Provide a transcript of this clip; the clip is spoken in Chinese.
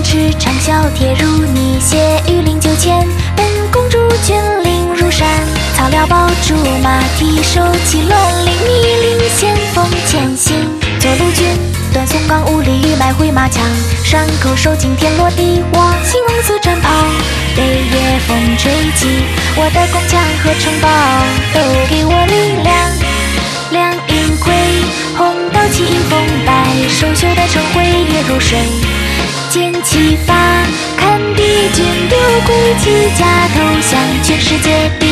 驰长啸，铁如逆血，御令9千，本公主君临如山。草料宝珠，马蹄手骑銮铃，密令先锋前行。左路军断松冈5里，欲迈回马枪，山口守惊天落地，我兴王寺战袍。北夜风吹起，我的宫墙和城堡都给我力量。两银盔，红刀起迎风，白手袖的城徽也如水。剑齐发，看敌军丢盔弃甲，投降，全世界。